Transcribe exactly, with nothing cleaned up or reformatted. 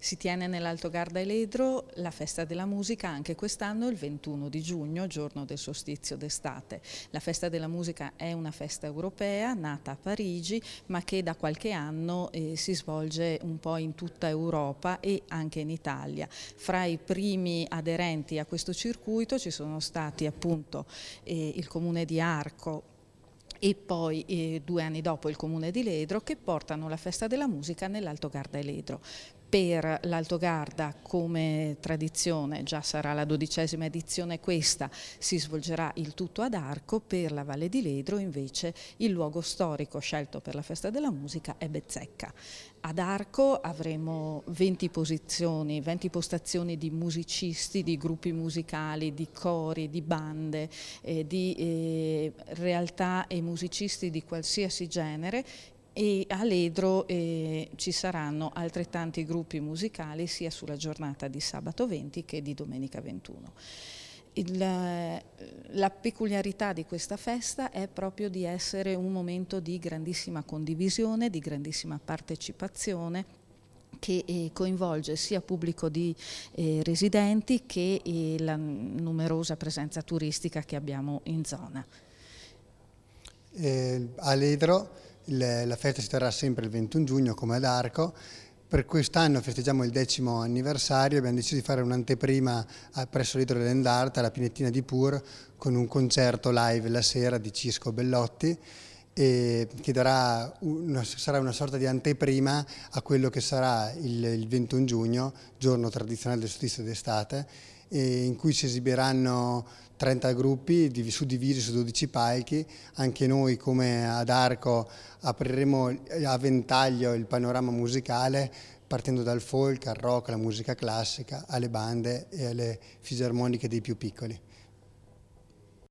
Si tiene nell'Alto Garda Eledro la Festa della Musica anche quest'anno il ventuno di giugno, giorno del solstizio d'estate. La Festa della Musica è una festa europea nata a Parigi, ma che da qualche anno eh, si svolge un po' in tutta Europa e anche in Italia. Fra i primi aderenti a questo circuito ci sono stati appunto eh, il Comune di Arco e poi eh, due anni dopo il Comune di Ledro, che portano la Festa della Musica nell'Alto Garda Eledro. Per l'Alto Garda, come tradizione, già sarà la dodicesima edizione questa, si svolgerà il tutto ad Arco. Per la Valle di Ledro invece il luogo storico scelto per la Festa della Musica è Bezzecca. Ad Arco avremo venti posizioni, venti postazioni di musicisti, di gruppi musicali, di cori, di bande, eh, di eh, realtà e musicisti di qualsiasi genere. E a Ledro eh, ci saranno altrettanti gruppi musicali sia sulla giornata di sabato venti che di domenica ventuno. Il, la peculiarità di questa festa è proprio di essere un momento di grandissima condivisione, di grandissima partecipazione, che eh, coinvolge sia pubblico di eh, residenti che eh, la numerosa presenza turistica che abbiamo in zona. Eh, a Ledro la festa si terrà sempre il ventuno giugno come ad Arco. Per quest'anno festeggiamo il decimo anniversario, abbiamo deciso di fare un'anteprima presso l'Idro dell'Endarte alla Pinettina di Pur con un concerto live la sera di Cisco Bellotti, e che darà una, sarà una sorta di anteprima a quello che sarà il, il ventuno giugno, giorno tradizionale del solstizio d'estate, e in cui si esibiranno trenta gruppi suddivisi su dodici palchi. Anche noi come ad Arco apriremo a ventaglio il panorama musicale, partendo dal folk al rock, alla musica classica, alle bande e alle fisarmoniche dei più piccoli.